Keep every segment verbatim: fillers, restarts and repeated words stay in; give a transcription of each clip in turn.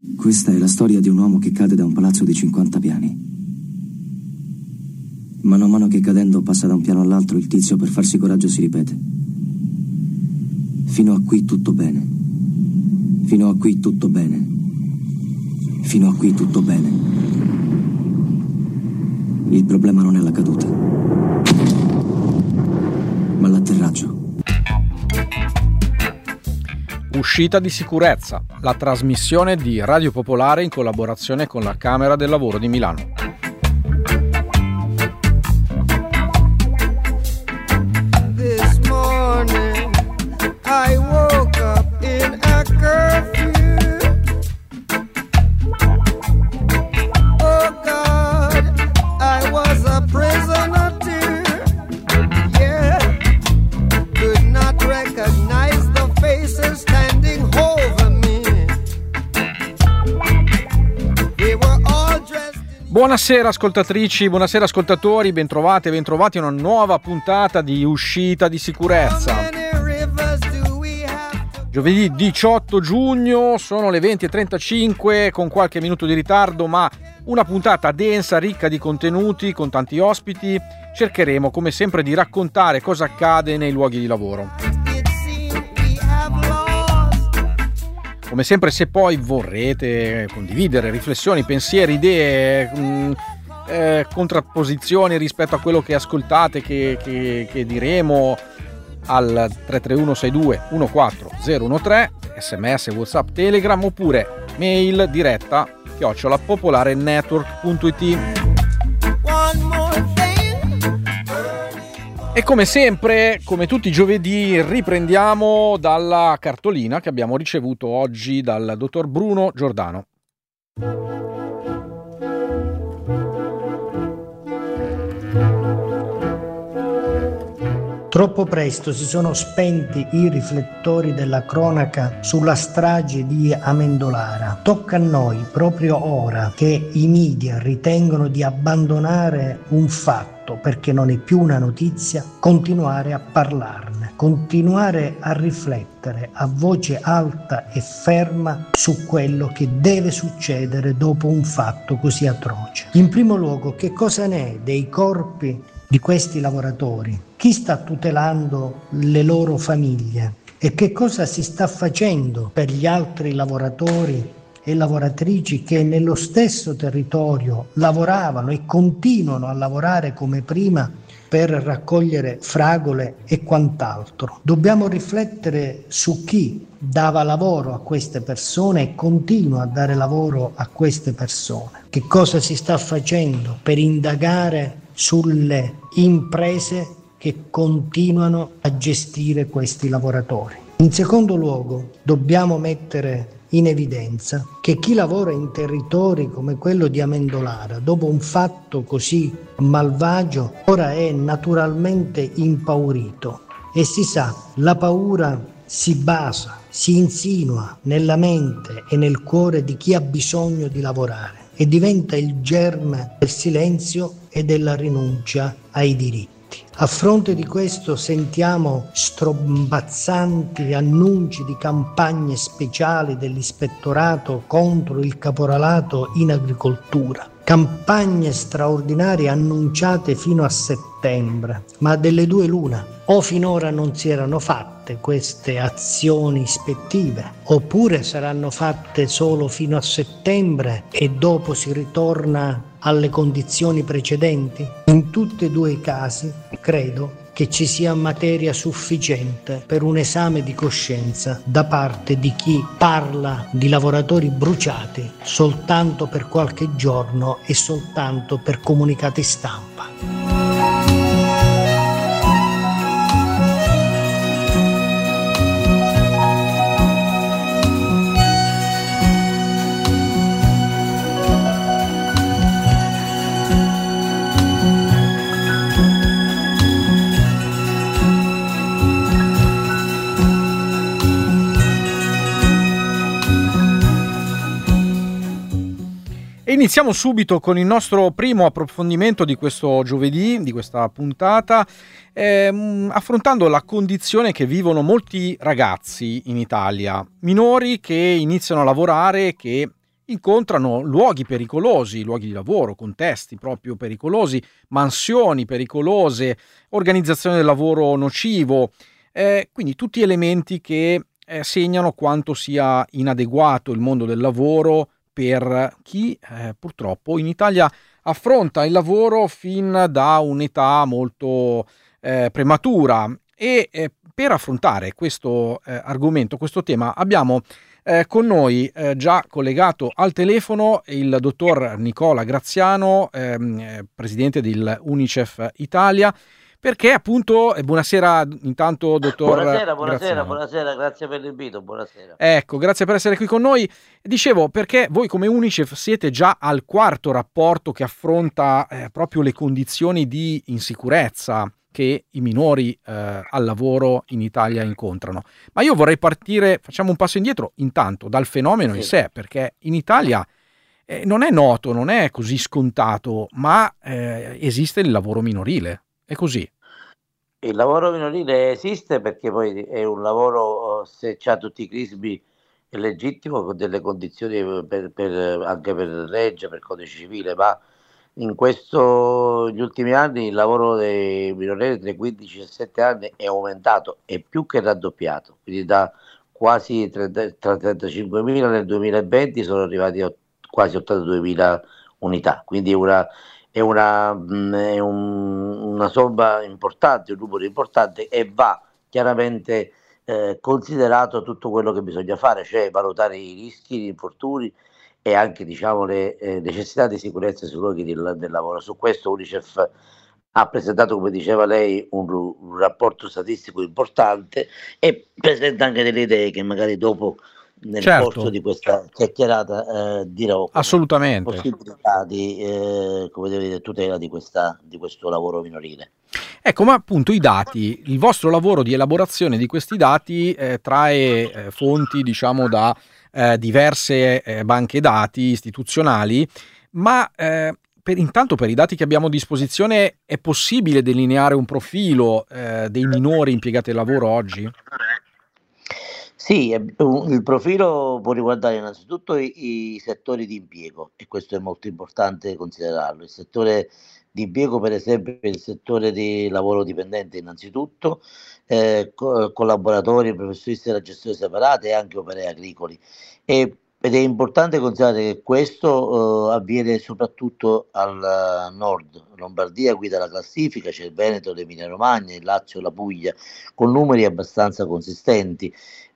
Questa è la storia di un uomo che cade da un palazzo di cinquanta piani. Mano a mano che cadendo passa da un piano all'altro, il tizio per farsi coraggio si ripete: fino a qui tutto bene. Fino a qui tutto bene. Fino a qui tutto bene. Il problema non è la caduta, ma l'atterraggio. Uscita di sicurezza, la trasmissione di Radio Popolare in collaborazione con la Camera del Lavoro di Milano. This morning I woke up in a curfew. Oh God, I was a prisoner too. Yeah, could not recognize the faces standing over me. They were all dressed in... Buonasera ascoltatrici, buonasera ascoltatori, bentrovate, bentrovati a una nuova puntata di Uscita di Sicurezza. Giovedì diciotto giugno, sono le venti e trentacinque con qualche minuto di ritardo, ma una puntata densa, ricca di contenuti, con tanti ospiti. Cercheremo come sempre di raccontare cosa accade nei luoghi di lavoro. Come sempre, se poi vorrete condividere riflessioni, pensieri, idee, mh, eh, contrapposizioni rispetto a quello che ascoltate, che, che, che diremo, al tre tre uno sei due uno quattro zero uno tre, sms, whatsapp, telegram, oppure mail diretta chiocciola popolarenetwork punto it. E come sempre, come tutti i giovedì, riprendiamo dalla cartolina che abbiamo ricevuto oggi dal dottor Bruno Giordano. Troppo presto si sono spenti i riflettori della cronaca sulla strage di Amendolara. Tocca a noi, proprio ora che i media ritengono di abbandonare un fatto perché non è più una notizia, continuare a parlarne, continuare a riflettere a voce alta e ferma su quello che deve succedere dopo un fatto così atroce. In primo luogo, che cosa ne è dei corpi di questi lavoratori? Chi sta tutelando le loro famiglie? E che cosa si sta facendo per gli altri lavoratori e lavoratrici che nello stesso territorio lavoravano e continuano a lavorare come prima per raccogliere fragole e quant'altro? Dobbiamo riflettere su chi dava lavoro a queste persone e continua a dare lavoro a queste persone. Che cosa si sta facendo per indagare sulle imprese che continuano a gestire questi lavoratori? In secondo luogo, dobbiamo mettere in evidenza che chi lavora in territori come quello di Amendolara, dopo un fatto così malvagio, ora è naturalmente impaurito. E si sa, la paura si basa, si insinua nella mente e nel cuore di chi ha bisogno di lavorare e diventa il germe del silenzio e della rinuncia ai diritti. A fronte di questo sentiamo strombazzanti annunci di campagne speciali dell'ispettorato contro il caporalato in agricoltura. Campagne straordinarie annunciate fino a settembre, ma delle due l'una: o finora non si erano fatte queste azioni ispettive, oppure saranno fatte solo fino a settembre e dopo si ritorna alle condizioni precedenti. In tutti e due i casi credo che ci sia materia sufficiente per un esame di coscienza da parte di chi parla di lavoratori bruciati soltanto per qualche giorno e soltanto per comunicati stampa. Iniziamo subito con il nostro primo approfondimento di questo giovedì, di questa puntata, ehm, affrontando la condizione che vivono molti ragazzi in Italia, minori che iniziano a lavorare, che incontrano luoghi pericolosi, luoghi di lavoro, contesti proprio pericolosi, mansioni pericolose, organizzazione del lavoro nocivo, eh, quindi tutti elementi che eh, segnano quanto sia inadeguato il mondo del lavoro per chi eh, purtroppo in Italia affronta il lavoro fin da un'età molto eh, prematura. E eh, per affrontare questo eh, argomento, questo tema, abbiamo Eh, con noi eh, già collegato al telefono il dottor Nicola Graziano, ehm, eh, presidente dell'Unicef Italia, perché appunto, eh, buonasera intanto dottor Buonasera, buonasera, Graziano. buonasera, grazie per l'invito, buonasera. Ecco, grazie per essere qui con noi. Dicevo, perché voi come Unicef siete già al quarto rapporto che affronta eh, proprio le condizioni di insicurezza che i minori eh, al lavoro in Italia incontrano. Ma io vorrei partire, facciamo un passo indietro, intanto dal fenomeno Sì. in sé, perché in Italia eh, non è noto, non è così scontato, ma eh, esiste il lavoro minorile. È così. Il lavoro minorile esiste perché poi è un lavoro, se c'ha tutti i crismi, è legittimo, con delle condizioni per, per, anche per legge, per codice civile, ma in questo, gli ultimi anni il lavoro dei minorenni tra i quindici e i diciassette anni è aumentato, è più che raddoppiato, quindi da quasi trenta, tra trentacinquemila nel duemilaventi sono arrivati a quasi ottantaduemila unità, quindi una, è, una, è un, una somma importante, un numero importante, e va chiaramente eh, considerato tutto quello che bisogna fare, cioè valutare i rischi, gli infortuni e anche, diciamo, le eh, necessità di sicurezza sui luoghi del, del lavoro. Su questo Unicef ha presentato, come diceva lei, un, un rapporto statistico importante e presenta anche delle idee che magari dopo, nel Certo. corso di questa chiacchierata, eh, dirò come Assolutamente. possibilità di eh, come devo dire, tutela di, questa, di questo lavoro minorile. Ecco, ma appunto i dati, il vostro lavoro di elaborazione di questi dati eh, trae eh, fonti, diciamo, da eh, diverse eh, banche dati istituzionali, ma eh, per, intanto per i dati che abbiamo a disposizione è possibile delineare un profilo eh, dei minori impiegati al lavoro oggi? Sì, eh, un- il profilo può riguardare innanzitutto i, i settori di impiego, e questo è molto importante considerarlo. Il settore di impiego, per esempio, è il settore di lavoro dipendente innanzitutto, eh, co- collaboratori, professionisti della gestione separata e anche operai agricoli. E- ed è importante considerare che questo eh, avviene soprattutto al eh, nord. Lombardia guida la classifica, c'è il Veneto, l'Emilia Romagna, il Lazio, la Puglia, con numeri abbastanza consistenti.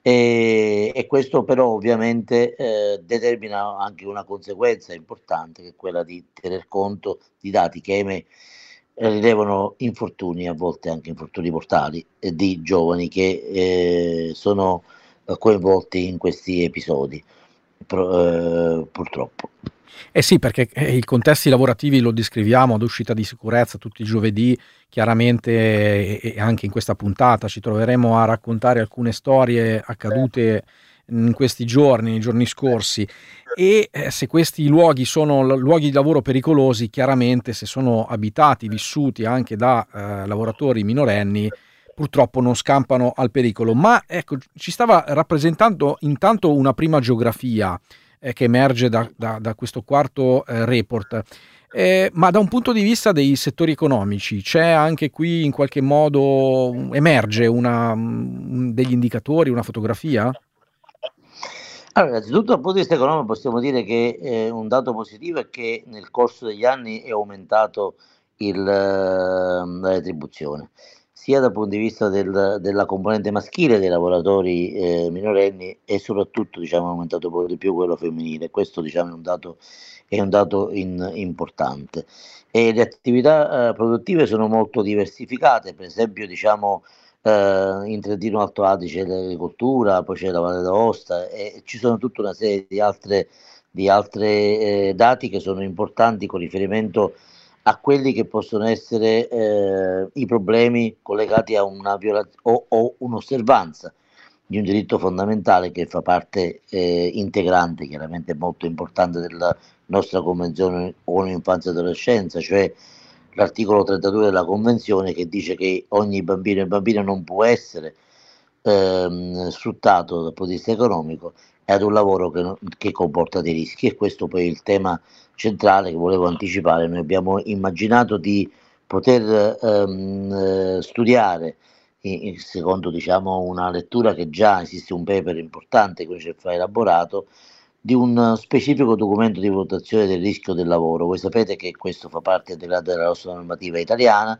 E, e questo però ovviamente eh, determina anche una conseguenza importante, che è quella di tener conto di dati che ahimè rilevano infortuni, a volte anche infortuni mortali, eh, di giovani che eh, sono eh, coinvolti in questi episodi, pro- eh, purtroppo. Eh sì, perché eh, i contesti lavorativi lo descriviamo ad uscita di sicurezza tutti i giovedì, chiaramente, e, e anche in questa puntata ci troveremo a raccontare alcune storie accadute in questi giorni, nei giorni scorsi, e eh, se questi luoghi sono l- luoghi di lavoro pericolosi, chiaramente se sono abitati, vissuti anche da eh, lavoratori minorenni, purtroppo non scampano al pericolo. Ma ecco, ci stava rappresentando intanto una prima geografia eh, che emerge da, da, da questo quarto eh, report. Eh, ma da un punto di vista dei settori economici c'è anche qui in qualche modo, emerge una, un- degli indicatori, una fotografia? Allora, innanzitutto dal punto di vista economico possiamo dire che eh, un dato positivo è che nel corso degli anni è aumentato il, eh, la retribuzione, sia dal punto di vista del- della componente maschile dei lavoratori eh, minorenni, e soprattutto, diciamo, è aumentato un po' di più quello femminile. Questo, diciamo, è un dato, è un dato in- importante. E le attività eh, produttive sono molto diversificate, per esempio, diciamo, eh, in Trentino Alto Adige c'è l'agricoltura, poi c'è la Valle d'Aosta, e ci sono tutta una serie di altre, di altre eh, dati che sono importanti con riferimento a quelli che possono essere eh, i problemi collegati a una violazione o, o un'osservanza di un diritto fondamentale che fa parte eh, integrante, chiaramente molto importante, della nostra Convenzione O N U Infanzia e Adolescenza, cioè l'articolo trentadue della Convenzione, che dice che ogni bambino e bambina non può essere ehm, sfruttato dal punto di vista economico e ad un lavoro che, non- che comporta dei rischi. E questo poi è il tema centrale che volevo anticipare. Noi abbiamo immaginato di poter ehm, eh, studiare, i- i- secondo diciamo, una lettura che già esiste un paper importante che UNICEF ha elaborato, di un specifico documento di valutazione del rischio del lavoro. Voi sapete che questo fa parte integrante della nostra normativa italiana,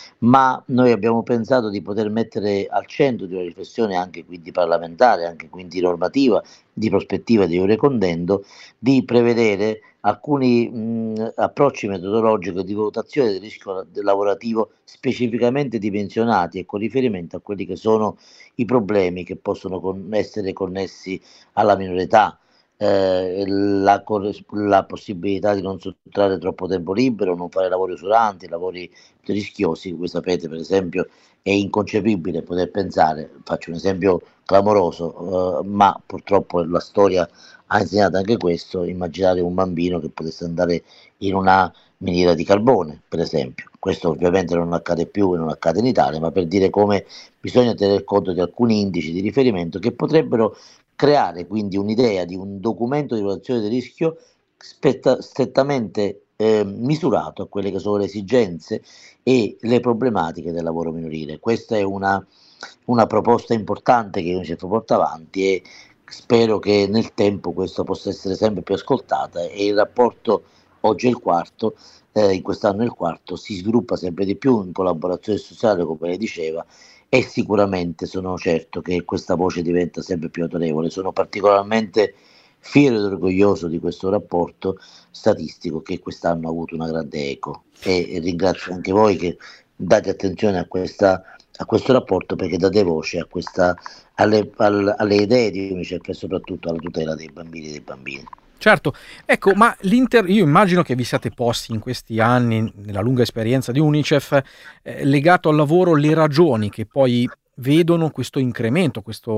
ma noi abbiamo pensato di poter mettere al centro di una riflessione anche quindi parlamentare, anche quindi normativa, di prospettiva di Eurecondendo, di prevedere alcuni mh, approcci metodologici di valutazione del rischio lavorativo specificamente dimensionati e con riferimento a quelli che sono i problemi che possono con- essere connessi alla minore età, eh, la, corres- la possibilità di non sottrarre troppo tempo libero, non fare lavori usuranti, lavori rischiosi. Voi sapete, per esempio, è inconcepibile poter pensare, faccio un esempio clamoroso, eh, ma purtroppo la storia ha insegnato anche questo, immaginare un bambino che potesse andare in una miniera di carbone, per esempio. Questo ovviamente non accade più e non accade in Italia, ma per dire come bisogna tener conto di alcuni indici di riferimento che potrebbero creare quindi un'idea di un documento di valutazione del rischio spetta- strettamente eh, misurato a quelle che sono le esigenze e le problematiche del lavoro minorile. Questa è una, una proposta importante che UNICEF porta avanti e spero che nel tempo questo possa essere sempre più ascoltata, e il rapporto, oggi è il quarto, eh, in quest'anno è il quarto, si sviluppa sempre di più in collaborazione sociale, come lei diceva, e sicuramente sono certo che questa voce diventa sempre più autorevole. Sono particolarmente fiero ed orgoglioso di questo rapporto statistico che quest'anno ha avuto una grande eco, e, e ringrazio anche voi che date attenzione a, questa, a questo rapporto, perché date voce a questa, alle, al, alle idee di UNICEF e soprattutto alla tutela dei bambini e dei bambini. Certo, ecco, ma l'inter... io immagino che vi siate posti in questi anni, nella lunga esperienza di UNICEF, eh, legato al lavoro, le ragioni che poi vedono questo incremento, questa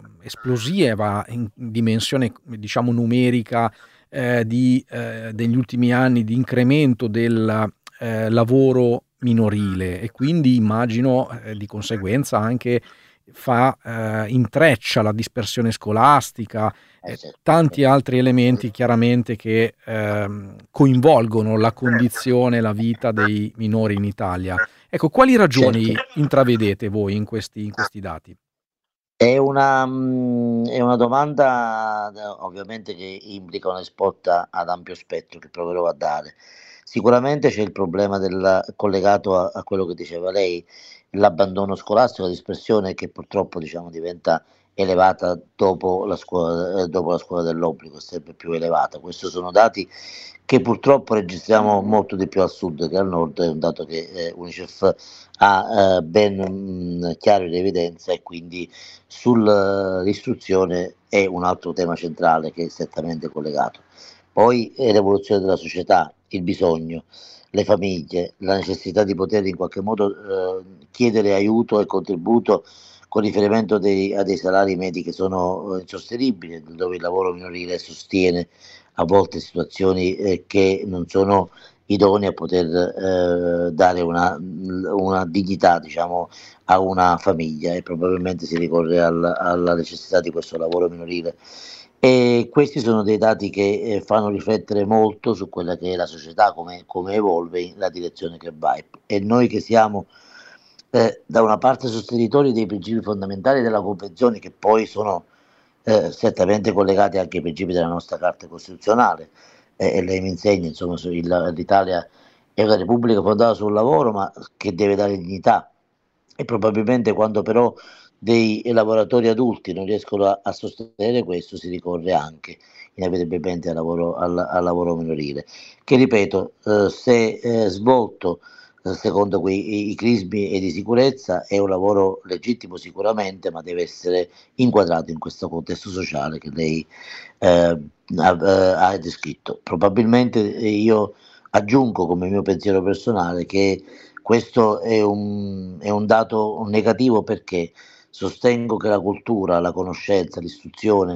esplosiva in dimensione, diciamo, numerica eh, di, eh, degli ultimi anni di incremento del eh, lavoro minorile, e quindi immagino eh, di conseguenza anche fa eh, intreccia la dispersione scolastica Eh, e certo. tanti altri elementi chiaramente che ehm, coinvolgono la condizione, la vita dei minori in Italia. Ecco, quali ragioni Certo. intravedete voi in questi, in questi dati? È una, mh, è una domanda eh, ovviamente che implica una risposta ad ampio spettro che proverò a dare. Sicuramente c'è il problema del, collegato a, a quello che diceva lei, l'abbandono scolastico, la dispersione che purtroppo diciamo, diventa elevata dopo la scuola, eh, dopo la scuola dell'obbligo, è sempre più elevata. Questi sono dati che purtroppo registriamo molto di più al sud che al nord, è un dato che eh, UNICEF ha eh, ben mh, chiaro in evidenza, e quindi sull'istruzione è un altro tema centrale che è strettamente collegato. Poi è l'evoluzione della società, il bisogno, le famiglie, la necessità di poter in qualche modo eh, chiedere aiuto e contributo con riferimento dei, a dei salari medi che sono eh, insostenibili, dove il lavoro minorile sostiene a volte situazioni eh, che non sono idonee a poter eh, dare una, una dignità, diciamo, a una famiglia, e probabilmente si ricorre al, alla necessità di questo lavoro minorile. E questi sono dei dati che eh, fanno riflettere molto su quella che è la società, come, come evolve, la direzione che va. E noi che siamo eh, da una parte sostenitori dei principi fondamentali della Convenzione, che poi sono eh, strettamente collegati anche ai principi della nostra Carta Costituzionale, eh, e lei mi insegna, insomma, su il, l'Italia è una repubblica fondata sul lavoro, ma che deve dare dignità, e probabilmente quando però dei lavoratori adulti non riescono a, a sostenere questo, si ricorre anche inevitabilmente al lavoro, al, al lavoro minorile, che ripeto, eh, se eh, svolto eh, secondo quei i crismi e di sicurezza è un lavoro legittimo sicuramente, ma deve essere inquadrato in questo contesto sociale che lei eh, ha, eh, ha descritto. Probabilmente eh, io aggiungo come mio pensiero personale che questo è un, è un dato negativo, perché sostengo che la cultura, la conoscenza, l'istruzione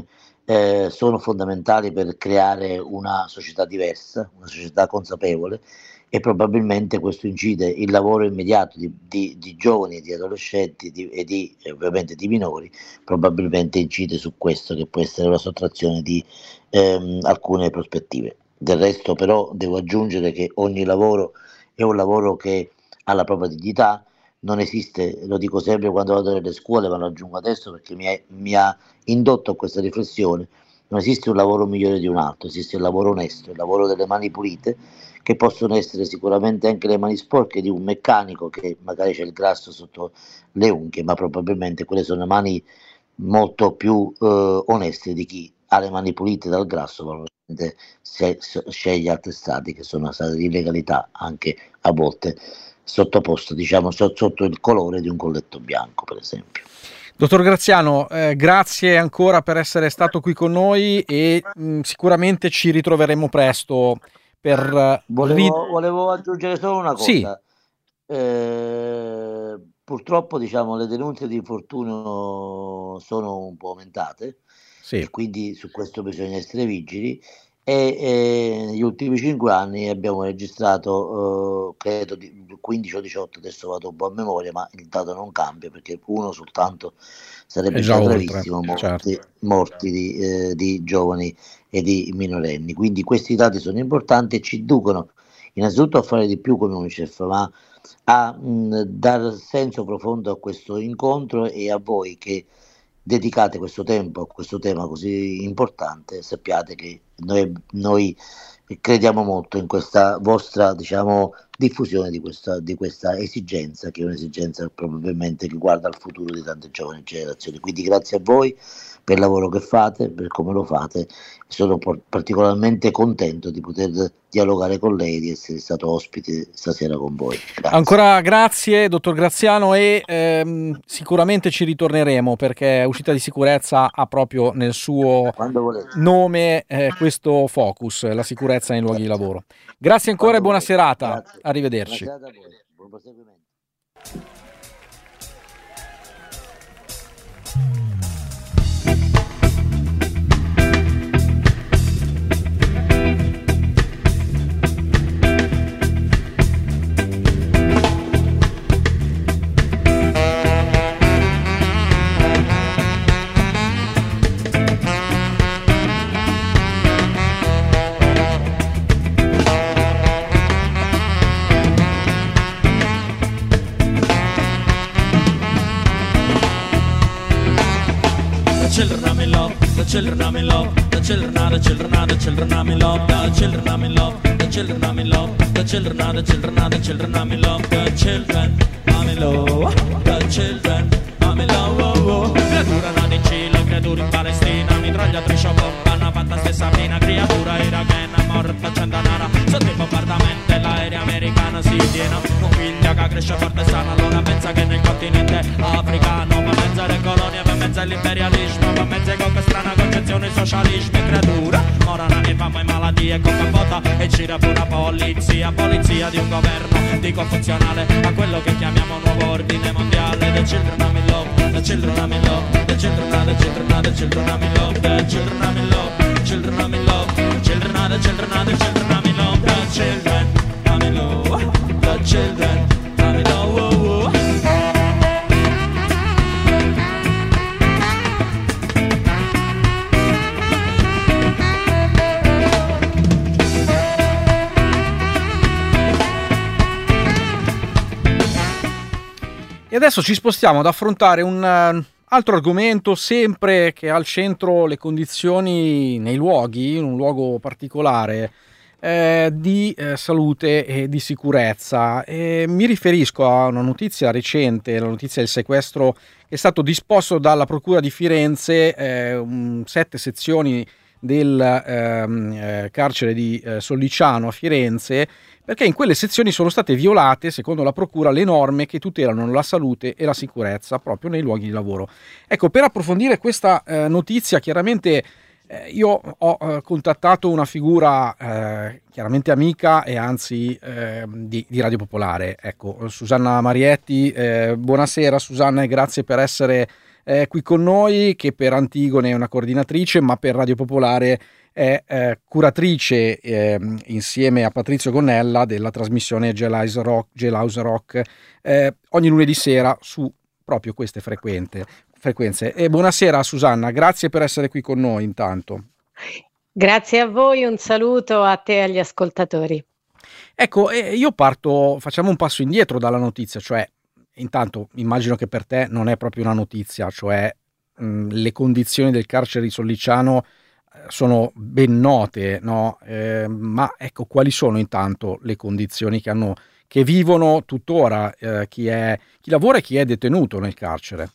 eh, sono fondamentali per creare una società diversa, una società consapevole, e probabilmente questo incide il lavoro immediato di, di, di giovani, di adolescenti di, e di, eh, ovviamente di minori, probabilmente incide su questo, che può essere una sottrazione di ehm, alcune prospettive. Del resto però devo aggiungere che ogni lavoro è un lavoro che ha la propria dignità. Non esiste, lo dico sempre quando vado nelle scuole, ma lo aggiungo adesso perché mi, è, mi ha indotto a questa riflessione: non esiste un lavoro migliore di un altro, esiste il lavoro onesto, il lavoro delle mani pulite, che possono essere sicuramente anche le mani sporche di un meccanico che magari c'è il grasso sotto le unghie, ma probabilmente quelle sono mani molto più eh, oneste di chi ha le mani pulite dal grasso, probabilmente se, se, sceglie altri stati che sono stati di illegalità, anche a volte sottoposto, diciamo, sotto il colore di un colletto bianco, per esempio. Dottor Graziano, eh, grazie ancora per essere stato qui con noi e mh, sicuramente ci ritroveremo presto per... Volevo, rid- volevo aggiungere solo una cosa. Sì. Eh, purtroppo, diciamo, le denunce di infortunio sono un po' aumentate, Sì. e quindi su questo bisogna essere vigili. E eh, negli ultimi cinque anni abbiamo registrato, eh, credo, di quindici o diciotto, adesso vado un po' a memoria, ma il dato non cambia perché uno soltanto sarebbe È già già oltre, gravissimo, morti, certo. morti di, eh, di giovani e di minorenni. Quindi questi dati sono importanti e ci inducono innanzitutto a fare di più come UNICEF, ma a mh, dar senso profondo a questo incontro, e a voi che dedicate questo tempo a questo tema così importante, sappiate che noi, noi crediamo molto in questa vostra, diciamo, diffusione di questa, di questa esigenza, che è un'esigenza probabilmente che riguarda il futuro di tante giovani generazioni. Quindi grazie a voi per il lavoro che fate, per come lo fate. Sono por- particolarmente contento di poter dialogare con lei, di essere stato ospite stasera con voi. Grazie. Ancora grazie, dottor Graziano, e ehm, sicuramente ci ritorneremo perché Uscita di Sicurezza ha proprio nel suo nome eh, questo focus, la sicurezza nei luoghi di lavoro. Grazie ancora Quando e buona volete. serata. Grazie. Arrivederci. Buona serata a voi. Buon proseguimento. Children I'm in love, the children I'm in love, the children are the children are the children I'm in love, the children I'm in love, the children I'm in love, the children are the children are the children I'm in love, the children I'm in love, the children I'm in love, oh, oh. Creatura nata in Cile, creatura in Palestina, mitragliatrice a bomba, una fatta stessa fina, creatura irachena, morta centanara, sotto il bombardamento l'aerea americana si tiene, un figlio che cresce forte e sana, allora pensa che nel continente africano, ma mezzo alle colonie, per mezzo all'imperialismo, per mezzo con strana concezione socialismo e creatura, morana e fama e malattie, con capota e gira pure polizia, polizia di un governo, dico funzionale, a quello che chiamiamo nuovo ordine mondiale, the children I'm in love, the children I'm in love, the children are the children are the children I'm in love, the children I'm in love, children I'm in love, children are the children are the children I'm in love, the children I'm in love, the children I'm in love, oh, oh. E adesso ci spostiamo ad affrontare un uh, altro argomento, sempre che ha al centro le condizioni nei luoghi, in un luogo particolare, eh, di eh, salute e di sicurezza. E mi riferisco a una notizia recente, la notizia del sequestro che è stato disposto dalla Procura di Firenze, eh, un, sette sezioni del ehm, eh, carcere di eh, Solliciano a Firenze, perché in quelle sezioni sono state violate, secondo la procura, le norme che tutelano la salute e la sicurezza proprio nei luoghi di lavoro. Ecco, per approfondire questa eh, notizia, chiaramente eh, io ho eh, contattato una figura eh, chiaramente amica e anzi eh, di, di Radio Popolare, ecco, Susanna Marietti. Eh, buonasera Susanna e grazie per essere eh, qui con noi, che per Antigone è una coordinatrice, ma per Radio Popolare è eh, curatrice eh, insieme a Patrizio Gonnella della trasmissione Jailhouse Rock, Jailhouse Rock eh, ogni lunedì sera su proprio queste frequente, frequenze. E buonasera Susanna, grazie per essere qui con noi intanto. Grazie a voi, un saluto a te e agli ascoltatori. Ecco, eh, io parto, facciamo un passo indietro dalla notizia, cioè intanto immagino che per te non è proprio una notizia, cioè mh, le condizioni del carcere di Sollicciano eh, sono ben note, no? Eh, ma ecco, quali sono intanto le condizioni che hanno, che vivono tuttora eh, chi è, chi lavora e chi è detenuto nel carcere?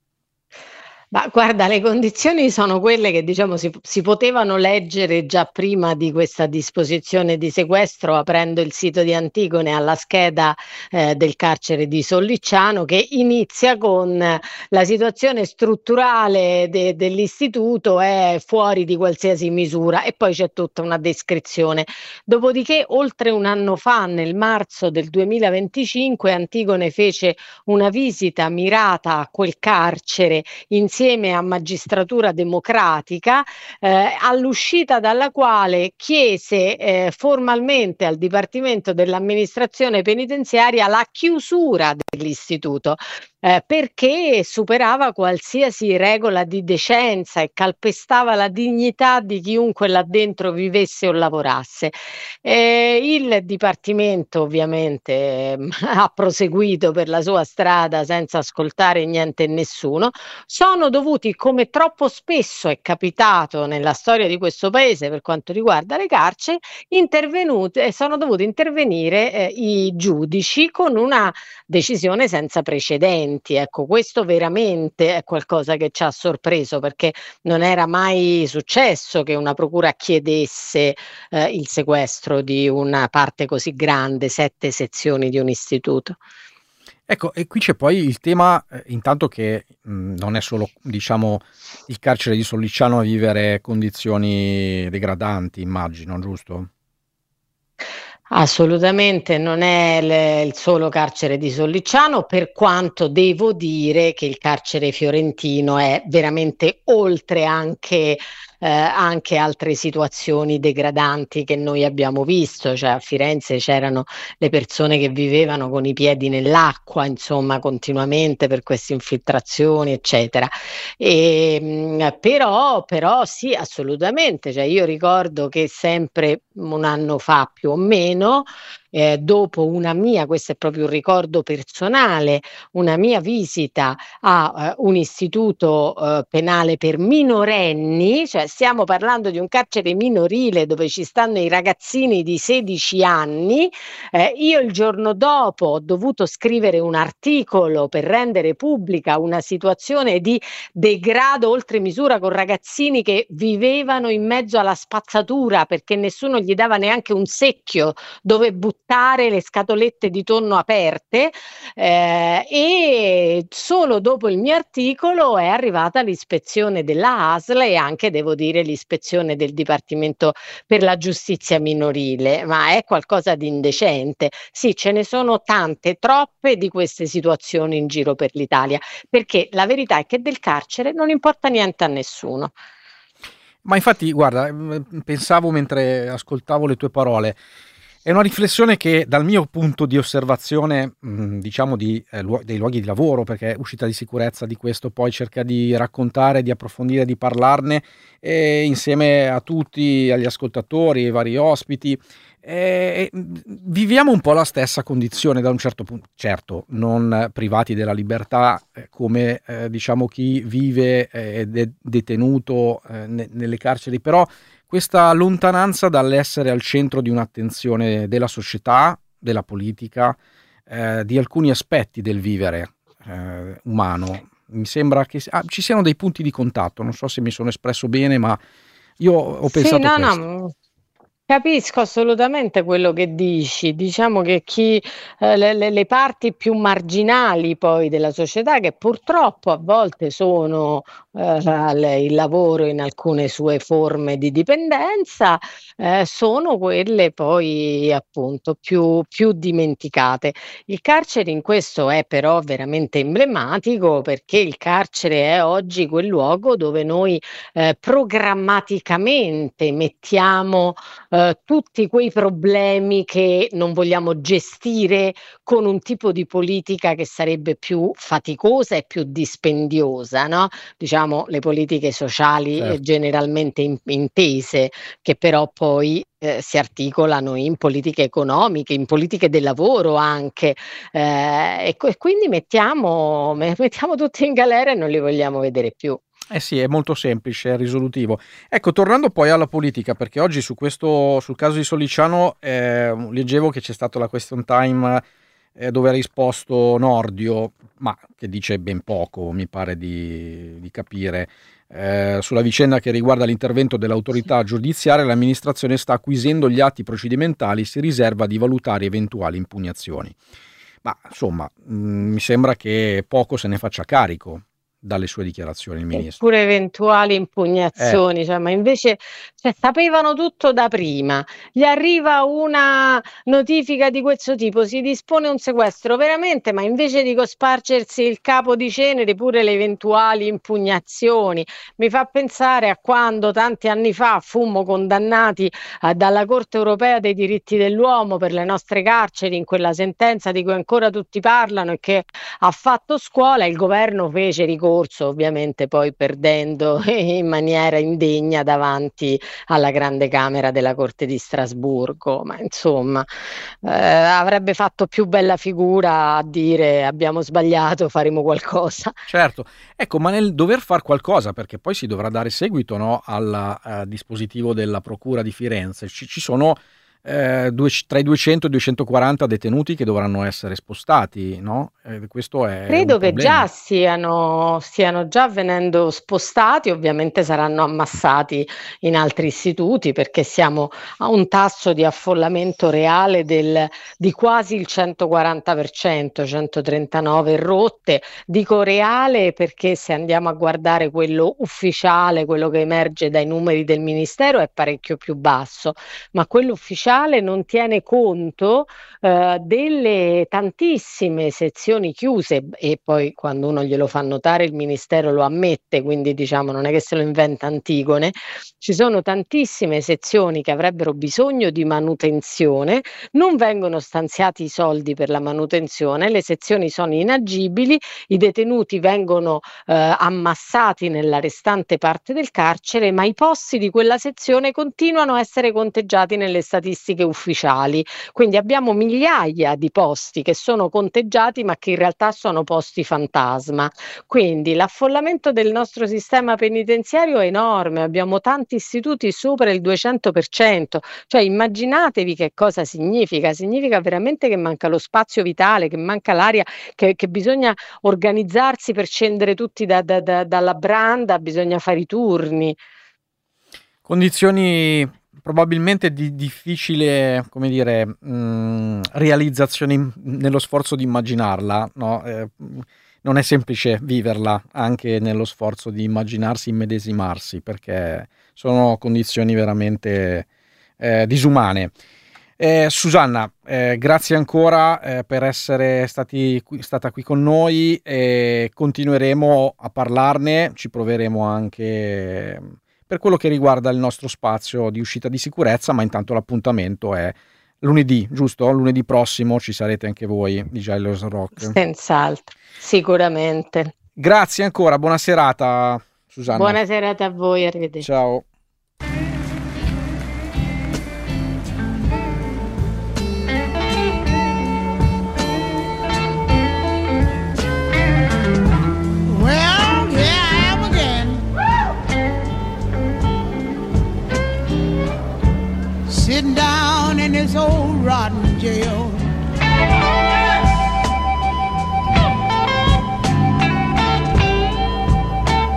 Ma guarda, le condizioni sono quelle che diciamo si, si potevano leggere già prima di questa disposizione di sequestro, aprendo il sito di Antigone alla scheda eh, del carcere di Sollicciano, che inizia con eh, la situazione strutturale de- dell'istituto è fuori di qualsiasi misura, e poi c'è tutta una descrizione. Dopodiché, oltre un anno fa, nel marzo del duemilaventicinque, Antigone fece una visita mirata a quel carcere insieme a Magistratura Democratica, eh, all'uscita dalla quale chiese eh, formalmente al Dipartimento dell'Amministrazione Penitenziaria la chiusura dell'istituto. Eh, perché superava qualsiasi regola di decenza e calpestava la dignità di chiunque là dentro vivesse o lavorasse. Eh, il Dipartimento ovviamente eh, ha proseguito per la sua strada senza ascoltare niente e nessuno. Sono dovuti, come troppo spesso è capitato nella storia di questo paese per quanto riguarda le carceri, intervenute, sono dovuti intervenire eh, i giudici con una decisione senza precedenti. Ecco, questo veramente è qualcosa che ci ha sorpreso, perché non era mai successo che una procura chiedesse eh, il sequestro di una parte così grande, sette sezioni di un istituto. Ecco, e qui c'è poi il tema, eh, intanto che mh, non è solo, diciamo, il carcere di Sollicciano a vivere condizioni degradanti, immagino, giusto? Assolutamente non è le, il solo carcere di Sollicciano, per quanto devo dire che il carcere fiorentino è veramente oltre anche, eh, anche altre situazioni degradanti che noi abbiamo visto. Cioè, a Firenze c'erano le persone che vivevano con i piedi nell'acqua, insomma, continuamente per queste infiltrazioni, eccetera. E, mh, però, però sì, assolutamente. Cioè, io ricordo che sempre un anno fa più o meno, eh, dopo una mia, questo è proprio un ricordo personale, una mia visita a eh, un istituto eh, penale per minorenni, cioè stiamo parlando di un carcere minorile dove ci stanno i ragazzini di sedici anni, eh, io il giorno dopo ho dovuto scrivere un articolo per rendere pubblica una situazione di degrado oltre misura con ragazzini che vivevano in mezzo alla spazzatura perché nessuno gli dava neanche un secchio dove buttare le scatolette di tonno aperte, eh, e solo dopo il mio articolo è arrivata l'ispezione della A S L e anche, devo dire, l'ispezione del Dipartimento per la Giustizia Minorile, ma è qualcosa di indecente. Sì, ce ne sono tante, troppe di queste situazioni in giro per l'Italia, perché la verità è che del carcere non importa niente a nessuno. Ma infatti, guarda, pensavo mentre ascoltavo le tue parole, è una riflessione che dal mio punto di osservazione, mh, diciamo di, eh, luog- dei luoghi di lavoro, perché uscita di sicurezza di questo poi cerca di raccontare, di approfondire, di parlarne, e insieme a tutti, agli ascoltatori, ai vari ospiti, eh, viviamo un po' la stessa condizione da un certo punto, certo, non privati della libertà eh, come eh, diciamo chi vive ed è detenuto eh, ne- nelle carceri, però questa lontananza dall'essere al centro di un'attenzione della società, della politica, eh, di alcuni aspetti del vivere eh, umano. Mi sembra che ah, ci siano dei punti di contatto, non so se mi sono espresso bene, ma io ho pensato sì, no, questo. no. Capisco assolutamente quello che dici. Diciamo che chi eh, le, le- le parti più marginali poi della società, che purtroppo a volte sono eh, al- il lavoro in alcune sue forme di dipendenza, eh, sono quelle poi appunto più, più dimenticate. Il carcere in questo è però veramente emblematico, perché il carcere è oggi quel luogo dove noi eh, programmaticamente mettiamo eh, tutti quei problemi che non vogliamo gestire con un tipo di politica che sarebbe più faticosa e più dispendiosa, no? Diciamo le politiche sociali eh, Certo. generalmente in- intese, che però poi eh, si articolano in politiche economiche, in politiche del lavoro anche, eh, e, co- e quindi mettiamo, me- mettiamo tutti in galera e non li vogliamo vedere più. Eh sì, è molto semplice, è risolutivo. Ecco, tornando poi alla politica, perché oggi su questo, sul caso di Sollicciano, eh, leggevo che c'è stata la question time eh, dove ha risposto Nordio, ma che dice ben poco, mi pare di, di capire. Eh, sulla vicenda che riguarda l'intervento dell'autorità giudiziaria, l'amministrazione sta acquisendo gli atti procedimentali, si riserva di valutare eventuali impugnazioni. Ma insomma, mh, mi sembra che poco se ne faccia carico dalle sue dichiarazioni il ministro. Eppure eventuali Eh, impugnazioni, cioè, ma invece cioè, sapevano tutto da prima. Gli arriva una notifica di questo tipo, si dispone un sequestro, veramente, ma invece di cospargersi il capo di cenere, pure le eventuali impugnazioni. Mi fa pensare a quando tanti anni fa fummo condannati eh, dalla Corte Europea dei diritti dell'uomo per le nostre carceri, in quella sentenza di cui ancora tutti parlano e che ha fatto scuola. Il governo fece ricorso, ovviamente poi perdendo in maniera indegna davanti alla grande camera della Corte di Strasburgo, ma insomma eh, avrebbe fatto più bella figura a dire abbiamo sbagliato, faremo qualcosa. certo, ecco, ma nel dover fare qualcosa, perché poi si dovrà dare seguito, no, al eh, dispositivo della Procura di Firenze, ci, ci sono eh, due- tra i duecento e i duecentoquaranta detenuti che dovranno essere spostati, no? Eh, questo è un Credo che problema. già stiano, stiano già venendo spostati, ovviamente saranno ammassati in altri istituti, perché siamo a un tasso di affollamento reale del, di quasi il centoquaranta per cento, centotrentanove rotte. Dico reale perché se andiamo a guardare quello ufficiale, quello che emerge dai numeri del Ministero, è parecchio più basso, ma quello ufficiale non tiene conto eh, delle tantissime sezioni chiuse, e poi quando uno glielo fa notare il Ministero lo ammette, quindi diciamo non è che se lo inventa Antigone. Ci sono tantissime sezioni che avrebbero bisogno di manutenzione, non vengono stanziati i soldi per la manutenzione, le sezioni sono inagibili, i detenuti vengono eh, ammassati nella restante parte del carcere, ma i posti di quella sezione continuano a essere conteggiati nelle statistiche ufficiali. Quindi abbiamo migliaia di posti che sono conteggiati ma che in realtà sono posti fantasma. Quindi l'affollamento del nostro sistema penitenziario è enorme, abbiamo tanti istituti sopra il duecento per cento, cioè immaginatevi che cosa significa, significa veramente che manca lo spazio vitale, che manca l'aria, che, che bisogna organizzarsi per scendere tutti da, da, da, dalla branda, bisogna fare i turni. Condizioni probabilmente di difficile, come dire, mh, realizzazione in- nello sforzo di immaginarla, no? Eh, mh, non è semplice viverla anche nello sforzo di immaginarsi, immedesimarsi, perché sono condizioni veramente eh, disumane. Eh, Susanna, eh, grazie ancora eh, per essere stati qui, stata qui con noi, e continueremo a parlarne, ci proveremo anche eh, per quello che riguarda il nostro spazio di uscita di sicurezza, ma intanto l'appuntamento è lunedì, giusto? Lunedì prossimo ci sarete anche voi di Jailers Rock. Senz'altro, sicuramente. Grazie ancora, buona serata Susanna. Buona serata a voi, arrivederci. Ciao. Well, here I am again. Sitting down in this old rotten jail.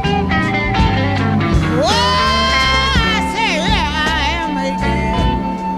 Oh, I say, here I am again.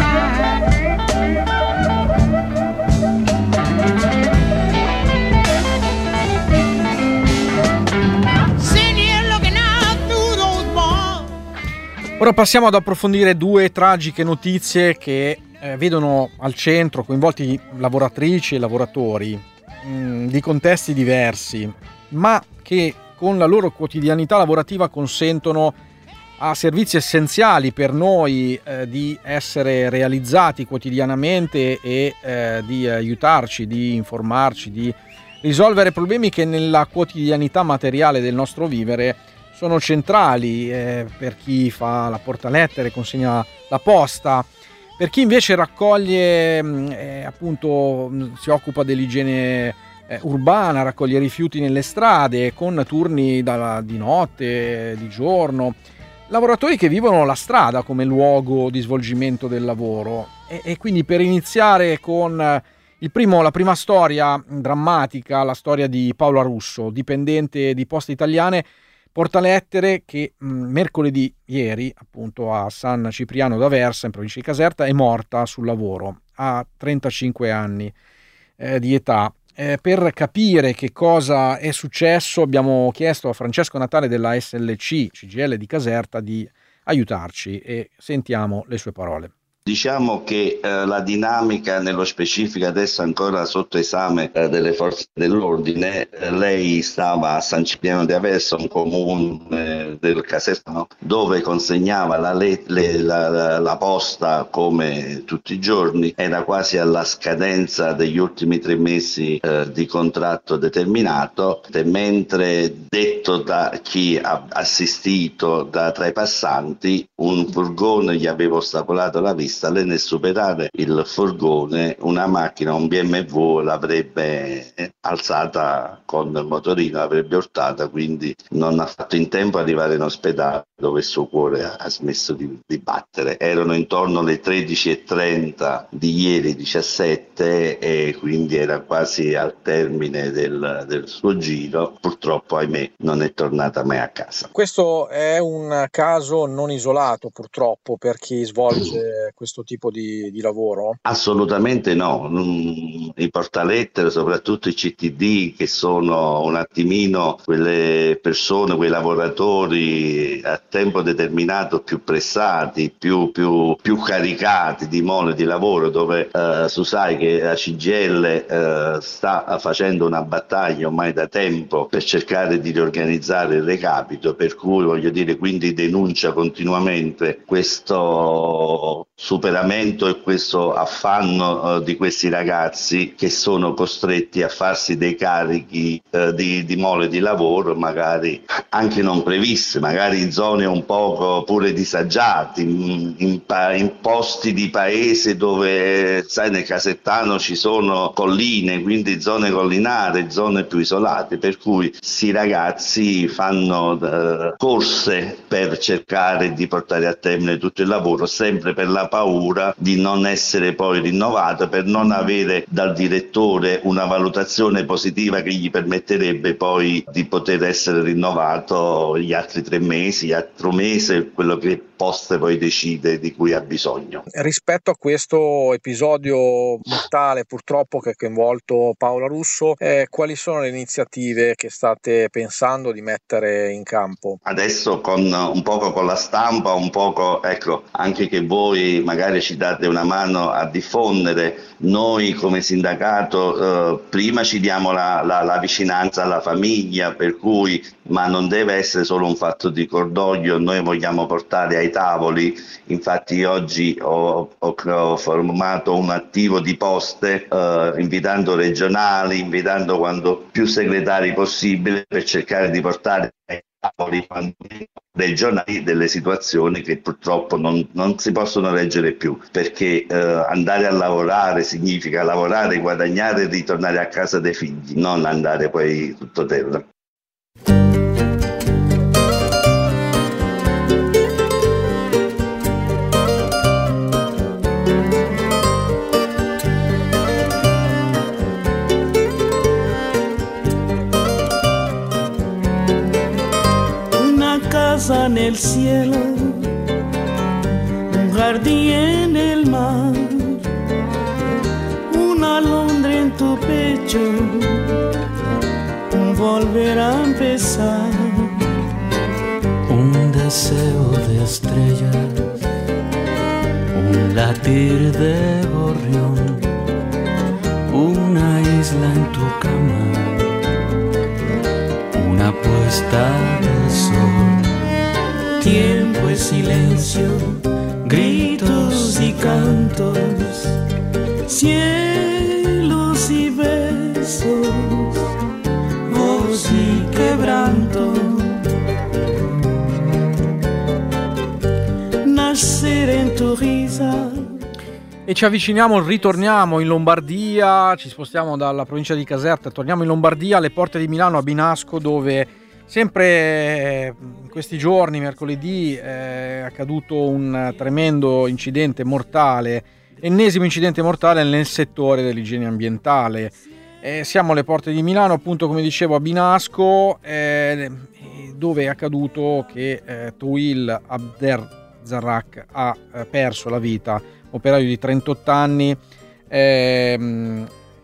Ora passiamo ad approfondire due tragiche notizie che eh, vedono al centro coinvolti lavoratrici e lavoratori mh, di contesti diversi, ma che con la loro quotidianità lavorativa consentono a servizi essenziali per noi eh, di essere realizzati quotidianamente e eh, di aiutarci, di informarci, di risolvere problemi che nella quotidianità materiale del nostro vivere sono centrali, eh, per chi fa la portalettere, consegna la posta, per chi invece raccoglie, eh, appunto si occupa dell'igiene eh, urbana, raccoglie rifiuti nelle strade con turni da, di notte, di giorno, lavoratori che vivono la strada come luogo di svolgimento del lavoro. E, e quindi per iniziare con il primo, la prima storia drammatica, la storia di Paola Russo, dipendente di Poste Italiane, portalettere, che mh, mercoledì ieri, appunto a San Cipriano d'Aversa, in provincia di Caserta, è morta sul lavoro a trentacinque anni eh, di età. Eh, per capire che cosa è successo abbiamo chiesto a Francesco Natale della S L C C G I L di Caserta di aiutarci e sentiamo le sue parole. Diciamo che eh, la dinamica nello specifico adesso ancora sotto esame eh, delle forze dell'ordine. Eh, lei stava a San Cipriano di Aversa, un comune eh, del Casertano, dove consegnava la, le, le, la, la, la posta come tutti i giorni. Era quasi alla scadenza degli ultimi tre mesi eh, di contratto determinato, mentre detto da chi ha assistito da tra i passanti, un furgone gli aveva ostacolato la vista. Lei nel superare il furgone, una macchina, un B M W, l'avrebbe alzata con il motorino, l'avrebbe urtata, quindi non ha fatto in tempo ad arrivare in ospedale, dove il suo cuore ha smesso di, di battere. Erano intorno alle tredici e trenta di ieri diciassette e quindi era quasi al termine del, del suo giro. Purtroppo, ahimè, non è tornata mai a casa. Questo è un caso non isolato, purtroppo, per chi svolge questo tipo di, di lavoro? Assolutamente no. I portalettere, soprattutto i C T D, che sono un attimino quelle persone, quei lavoratori a tempo determinato più pressati, più, più, più caricati di mole di lavoro, dove eh, tu sai che la C G I L eh, sta facendo una battaglia ormai da tempo per cercare di riorganizzare il recapito, per cui voglio dire, quindi denuncia continuamente questo superamento e questo affanno uh, di questi ragazzi che sono costretti a farsi dei carichi uh, di, di mole di lavoro magari anche non previsti, magari in zone un poco pure disagiate, in, in, in posti di paese dove, sai, nel Casertano ci sono colline, quindi zone collinari, zone più isolate, per cui questi ragazzi fanno uh, corse per cercare di portare a termine tutto il lavoro, sempre per la paura di non essere poi rinnovato, per non avere dal direttore una valutazione positiva che gli permetterebbe poi di poter essere rinnovato gli altri tre mesi, l'altro mese, quello che Poste poi decide di cui ha bisogno. Rispetto a questo episodio mortale purtroppo che ha coinvolto Paola Russo, eh, quali sono le iniziative che state pensando di mettere in campo? Adesso con un poco con la stampa, un poco, ecco, anche che voi magari ci date una mano a diffondere. Noi come sindacato eh, prima ci diamo la, la, la vicinanza alla famiglia, per cui, ma non deve essere solo un fatto di cordoglio, noi vogliamo portare ai tavoli. Infatti oggi ho, ho, ho formato un attivo di Poste eh, invitando regionali, invitando quando più segretari possibile, per cercare di portare ai tavoli regionali delle situazioni che purtroppo non, non si possono leggere più, perché eh, andare a lavorare significa lavorare, guadagnare e ritornare a casa dei figli, non andare poi tutto terra. Nel cielo, un jardín en el mar, noche, volver a empezar. Un deseo de estrellas, un latir de gorrión, una isla en tu cama, una puesta de sol. Tiempo y silencio, gritos y cantos, cielos y besos, voz y quebranto. Nacer en tu risa. E ci avviciniamo, ritorniamo in Lombardia, ci spostiamo dalla provincia di Caserta, torniamo in Lombardia, alle porte di Milano, a Binasco, dove sempre in questi giorni, mercoledì, è accaduto un tremendo incidente mortale, ennesimo incidente mortale nel settore dell'igiene ambientale. Eh, siamo alle porte di Milano, appunto, come dicevo, a Binasco, eh, dove è accaduto che eh, Touil Abderzarrak ha eh, perso la vita, operaio di trentotto anni. Eh,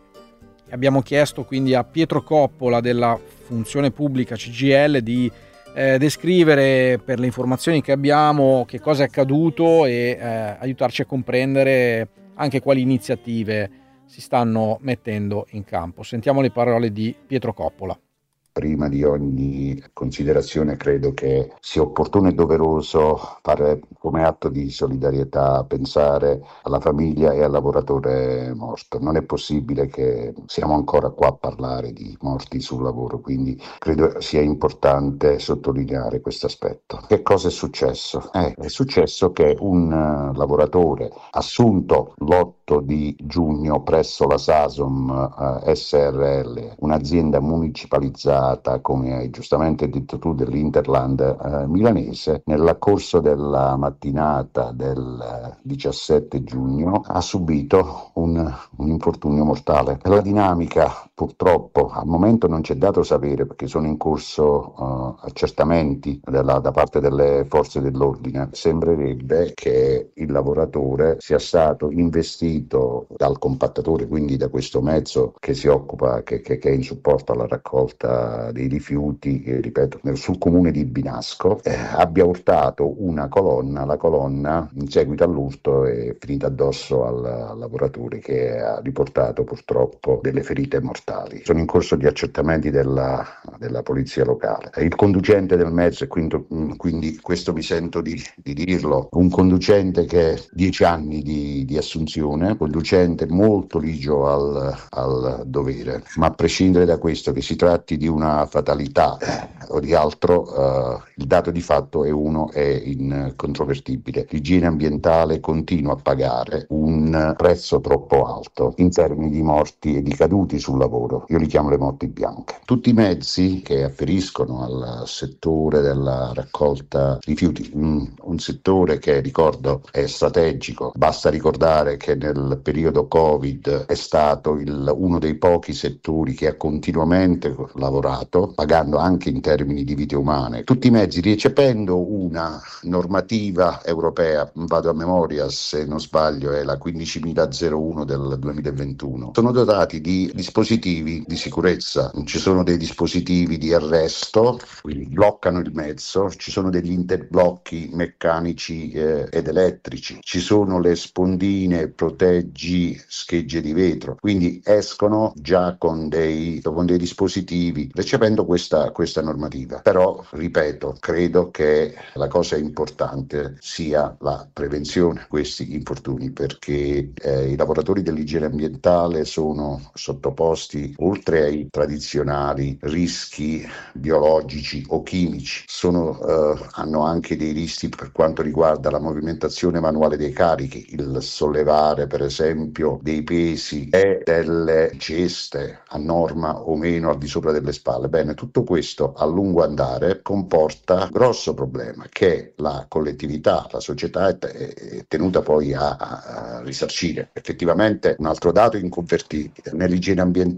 abbiamo chiesto quindi a Pietro Coppola della Funzione Pubblica C G I L di eh, descrivere, per le informazioni che abbiamo, che cosa è accaduto e eh, aiutarci a comprendere anche quali iniziative si stanno mettendo in campo. Sentiamo le parole di Pietro Coppola. Prima di ogni considerazione credo che sia opportuno e doveroso fare come atto di solidarietà, pensare alla famiglia e al lavoratore morto. Non è possibile che siamo ancora qua a parlare di morti sul lavoro, quindi credo sia importante sottolineare questo aspetto. Che cosa è successo? Eh, è successo che un uh, lavoratore assunto l'otto di giugno presso la Sasom uh, S R L, un'azienda municipalizzata, come hai giustamente detto tu, dell'Interland eh, milanese, nel corso della mattinata del diciassette giugno ha subito un, un infortunio mortale. La dinamica, purtroppo, al momento non c'è dato sapere, perché sono in corso eh, accertamenti della, da parte delle forze dell'ordine. Sembrerebbe che il lavoratore sia stato investito dal compattatore, quindi da questo mezzo che si occupa, che, che, che è in supporto alla raccolta dei rifiuti, eh, ripeto, sul comune di Binasco, eh, abbia urtato una colonna. La colonna, in seguito all'urto, è finita addosso al, al lavoratore, che ha riportato purtroppo delle ferite mortali. Sono in corso di accertamenti della, della polizia locale. Il conducente del mezzo, e quindi, quindi questo mi sento di, di dirlo, un conducente che ha dieci anni di, di assunzione, conducente molto ligio al, al dovere, ma a prescindere da questo, che si tratti di una fatalità eh, o di altro, eh, il dato di fatto è uno, è incontrovertibile. L'igiene ambientale continua a pagare un prezzo troppo alto in termini di morti e di caduti sul lavoro. Io li chiamo le morti bianche. Tutti i mezzi che afferiscono al settore della raccolta rifiuti, un, un settore che, ricordo, è strategico. Basta ricordare che nel periodo Covid è stato il, uno dei pochi settori che ha continuamente lavorato, pagando anche in termini di vite umane. Tutti i mezzi, recependo una normativa europea, vado a memoria se non sbaglio, è la quindicimilauno del duemilaventuno, sono dotati di dispositivi di sicurezza. Ci sono dei dispositivi di arresto, quindi bloccano il mezzo, ci sono degli interblocchi meccanici eh, ed elettrici, ci sono le spondine proteggi schegge di vetro, quindi escono già con dei, con dei dispositivi, recependo questa, questa normativa. Però, ripeto, credo che la cosa importante sia la prevenzione di questi infortuni, perché eh, i lavoratori dell'igiene ambientale sono sottoposti, oltre ai tradizionali rischi biologici o chimici, sono, eh, hanno anche dei rischi per quanto riguarda la movimentazione manuale dei carichi, il sollevare per esempio dei pesi e delle ceste a norma o meno al di sopra delle spalle. Bene, tutto questo a lungo andare comporta grosso problema che la collettività, la società è, è tenuta poi a, a risarcire. Effettivamente un altro dato inconvertibile: nell'igiene ambientale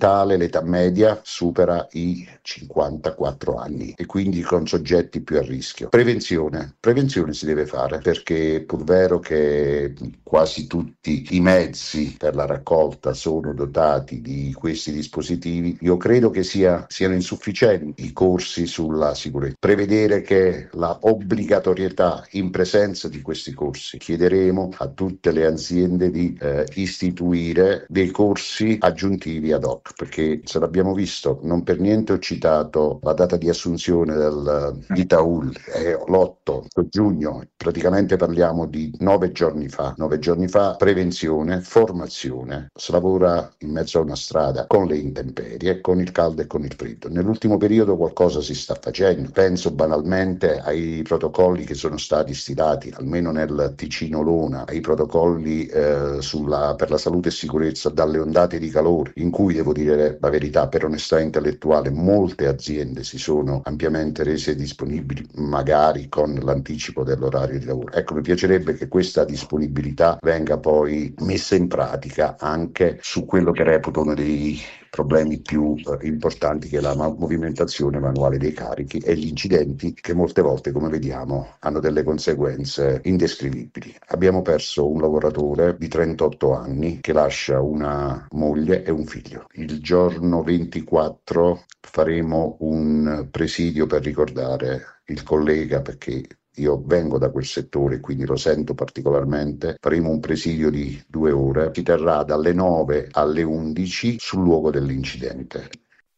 locale l'età media supera i cinquantaquattro anni e quindi con soggetti più a rischio. Prevenzione, prevenzione si deve fare, perché è pur vero che quasi tutti i mezzi per la raccolta sono dotati di questi dispositivi, io credo che sia, siano insufficienti i corsi sulla sicurezza. Prevedere che la obbligatorietà in presenza di questi corsi, chiederemo a tutte le aziende di eh, istituire dei corsi aggiuntivi ad hoc, perché se l'abbiamo visto, non per niente ho citato la data di assunzione del, di Taul, è l'otto giugno, praticamente parliamo di nove giorni fa, nove giorni fa, prevenzione, formazione, si lavora in mezzo a una strada con le intemperie, con il caldo e con il freddo. Nell'ultimo periodo qualcosa si sta facendo, penso banalmente ai protocolli che sono stati stilati, almeno nel Ticino Lona, ai protocolli eh, sulla, per la salute e sicurezza dalle ondate di calore, in cui devo dire la verità, per onestà intellettuale, molte aziende si sono ampiamente rese disponibili, magari con l'anticipo dell'orario di lavoro. Ecco, mi piacerebbe che questa disponibilità venga poi messa in pratica anche su quello che reputo uno dei problemi più eh, importanti, che è la ma- movimentazione manuale dei carichi e gli incidenti che molte volte, come vediamo, hanno delle conseguenze indescrivibili. Abbiamo perso un lavoratore di trentotto anni che lascia una moglie e un figlio. Il giorno ventiquattro faremo un presidio per ricordare il collega, perché io vengo da quel settore e quindi lo sento particolarmente. Faremo un presidio di due ore, si terrà dalle nove alle undici sul luogo dell'incidente.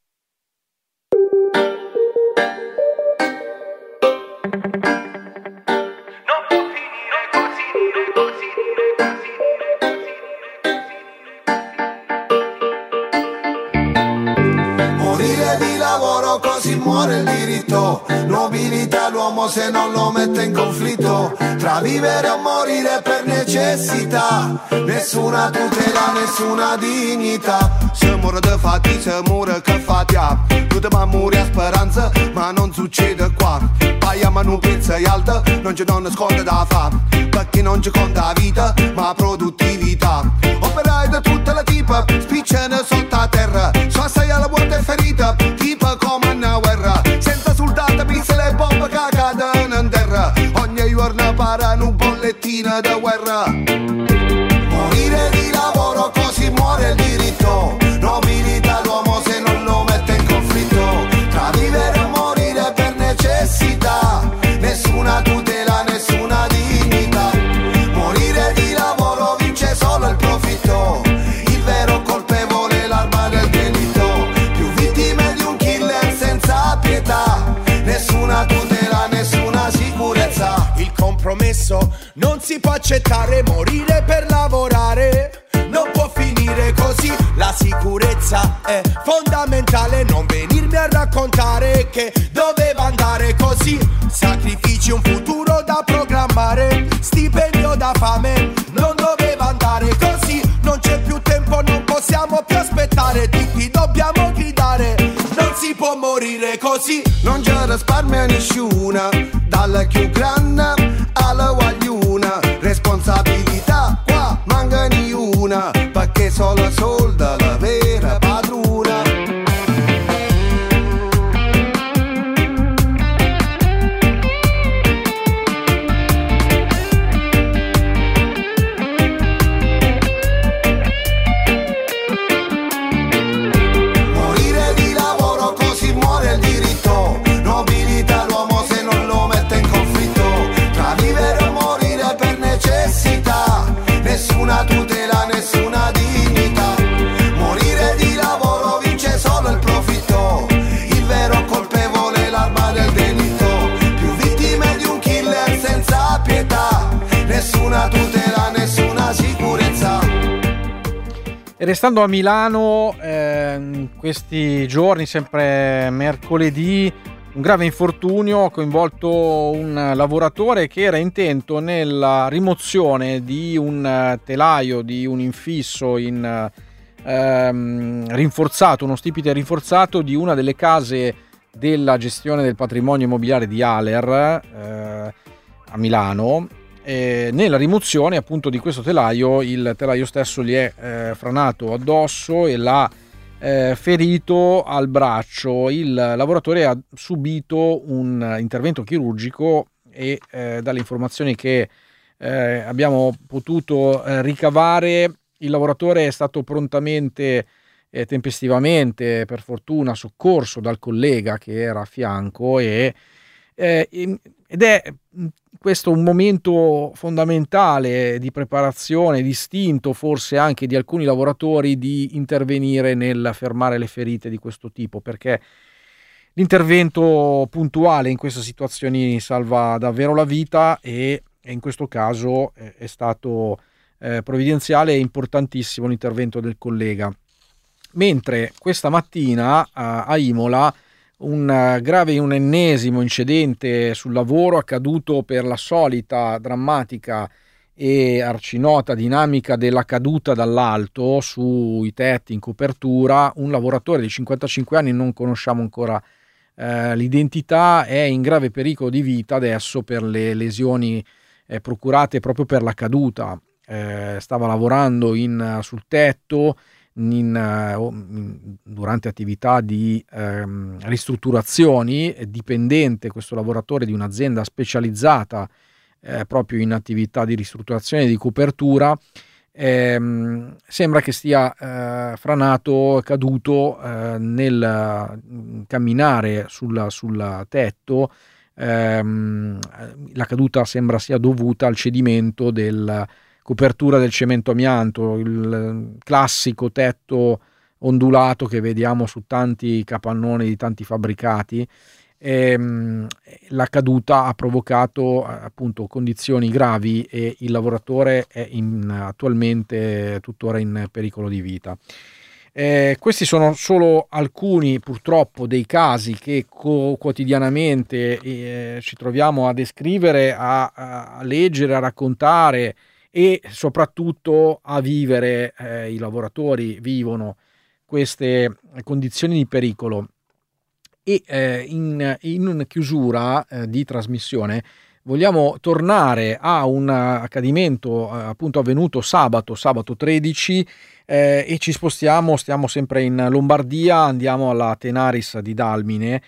Morire di lavoro, così muore il diritto. Nobilità l'uomo se non lo mette in conflitto. Tra vivere o morire per necessità, nessuna tutela, nessuna dignità. Se muore de fatica, se muore che fatia. Tu te ma muri a speranza, ma non succede qua. Paiamo un pezzo e alto, non ci non nasconde da fa. Perché non ci conta vita, ma produttività. Operai di tutte le tipe, spicciano sotto a terra. So sei alla vuota e ferita, tipo come una guerra. Senza soldati, pizze e bombe che cadono in terra. Ogni giorno parano un bollettino di guerra. Morire di lavoro, così muore il diritto. Nobilità l'uomo se non lo mette in conflitto. Tra vivere o morire per necessità, nessuna tutela, nessuna dignità. Morire di lavoro vince solo il profitto. Il vero colpevole è l'arma del delitto. Più vittime di un killer senza pietà. Nessuna tutela, nessuna sicurezza. Il compromesso non si può accettare. Morire per lavorare non può finire così. La sicurezza è fondamentale. Non venirmi a raccontare che doveva andare così. Sacrifici, un futuro da programmare. Stipendio da fame, non doveva andare così. Non c'è più tempo, non possiamo più aspettare. Di qui dobbiamo gridare, non si può morire così. Non c'è risparmio a nessuna, dalla più grande alla guagliuna. Responsabilità qua manca di una, perché solo soldi la vera padrona. Morire di lavoro, così muore il diritto. Nobilità l'uomo se non lo mette in conflitto. Tra vivere o morire per necessità, nessuna tutela, nessuna dignità. Morire di lavoro vince solo il profitto. Il vero colpevole è l'arma del delitto. Più vittime di un killer senza pietà. Nessuna tutela, nessuna sicurezza. E restando a Milano, eh, in questi giorni, sempre mercoledì, un grave infortunio ha coinvolto un lavoratore che era intento nella rimozione di un telaio, di un infisso in ehm, rinforzato, uno stipite rinforzato di una delle case della gestione del patrimonio immobiliare di Aler eh, a Milano. E nella rimozione appunto di questo telaio, il telaio stesso gli è eh, franato addosso e l'ha eh, ferito al braccio. Il lavoratore ha subito un intervento chirurgico e eh, dalle informazioni che eh, abbiamo potuto eh, ricavare, il lavoratore è stato prontamente e tempestivamente, per fortuna, soccorso dal collega che era a fianco e, eh, ed è questo un momento fondamentale di preparazione, distinto forse anche di alcuni lavoratori, di intervenire nel fermare le ferite di questo tipo, perché l'intervento puntuale in queste situazioni salva davvero la vita e, e in questo caso eh, è stato eh, provvidenziale e importantissimo l'intervento del collega. Mentre questa mattina a, a Imola un grave, un ennesimo incidente sul lavoro accaduto per la solita drammatica e arcinota dinamica della caduta dall'alto sui tetti in copertura. Un lavoratore di cinquantacinque anni, non conosciamo ancora eh, l'identità, è in grave pericolo di vita adesso per le lesioni eh, procurate proprio per la caduta. Eh, stava lavorando in, sul tetto In, uh, durante attività di um, ristrutturazioni, è dipendente questo lavoratore di un'azienda specializzata eh, proprio in attività di ristrutturazione e di copertura. Ehm, sembra che stia eh, franato, caduto eh, nel uh, camminare sul, sul tetto. Ehm, la caduta sembra sia dovuta al cedimento del copertura del cemento amianto, il classico tetto ondulato che vediamo su tanti capannoni di tanti fabbricati. E, la caduta ha provocato appunto condizioni gravi e il lavoratore è in, attualmente tuttora in pericolo di vita. Eh, questi sono solo alcuni purtroppo dei casi che co- quotidianamente eh, ci troviamo a descrivere, a, a leggere, a raccontare e soprattutto a vivere. Eh, i lavoratori vivono queste condizioni di pericolo e eh, in, in chiusura eh, di trasmissione vogliamo tornare a un accadimento eh, appunto avvenuto sabato, sabato tredici eh, e ci spostiamo, stiamo sempre in Lombardia, andiamo alla Tenaris di Dalmine,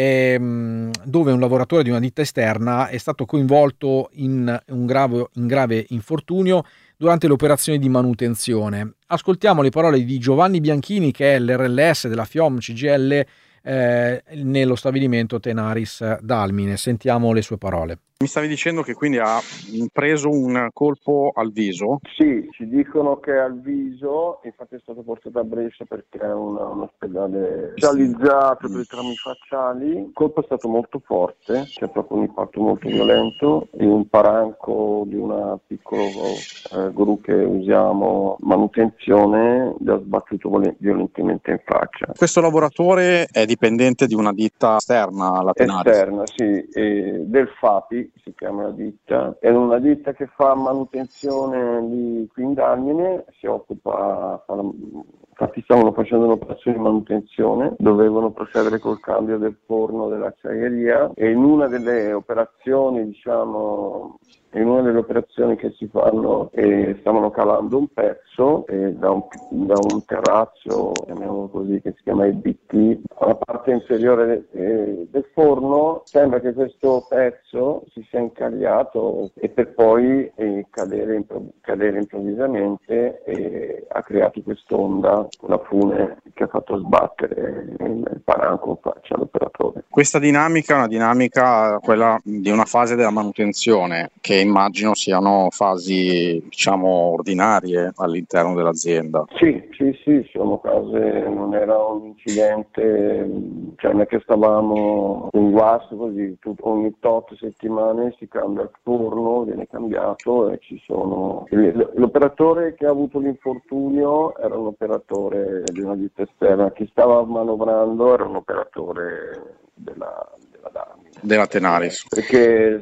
Ehm, dove un lavoratore di una ditta esterna è stato coinvolto in un grave, in grave infortunio durante le operazioni di manutenzione. Ascoltiamo le parole di Giovanni Bianchini, che è l'R L S della FIOM C G I L eh, nello stabilimento Tenaris Dalmine. Sentiamo le sue parole. Mi stavi dicendo che quindi ha preso un colpo al viso? Sì, ci dicono che è al viso, infatti è stato portato a Brescia perché è una, un ospedale specializzato per i traumi facciali. Il colpo è stato molto forte, c'è proprio un impatto molto violento, e un paranco di una piccola eh, gru che usiamo manutenzione gli ha sbattuto violentemente in faccia. Questo lavoratore è dipendente di una ditta esterna alla Tenaris? Esterna, sì, e del F A P I si chiama la ditta, è una ditta che fa manutenzione lì qui in Dalmine, si occupa, fa la, infatti stavano facendo un'operazione di manutenzione, dovevano procedere col cambio del forno dell'acciaieria e in una delle operazioni, diciamo, in una delle operazioni che si fanno eh, stavano calando un pezzo eh, da, un, da un terrazzo, chiamiamolo così, che si chiama I B T, alla parte inferiore de, eh, del forno. Sembra che questo pezzo si sia incagliato e per poi eh, cadere, impro- cadere improvvisamente e ha creato quest'onda, una fune che ha fatto sbattere il paranco in faccia all'operatore. Questa dinamica è una dinamica, quella di una fase della manutenzione, che immagino siano fasi, diciamo, ordinarie all'interno dell'azienda. Sì, sì, sì, sono cose, non era un incidente, cioè non è che stavamo in guasto così, tut, ogni tot settimane si cambia il turno, viene cambiato e ci sono... L'operatore che ha avuto l'infortunio era un operatore di una ditta esterna, chi stava manovrando era un operatore della, della Dalmine. Della Tenaris. Perché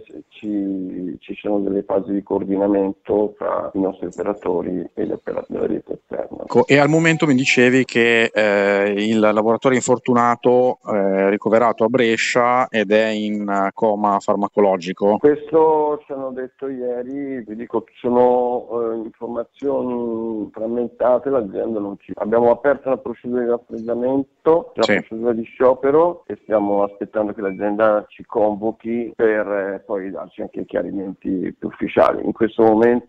ci, ci sono delle fasi di coordinamento tra i nostri operatori e gli operatori della ditta esterna. E al momento mi dicevi che eh, il lavoratore infortunato è ricoverato a Brescia ed è in coma farmacologico. Questo ci hanno detto ieri, vi dico, sono eh, informazioni frammentate, l'azienda non ci... Abbiamo aperto una procedura di raffreddamento, la Sì. procedura di sciopero e stiamo aspettando che l'azienda ci convochi per eh, poi darci anche chiarimenti più ufficiali. In questo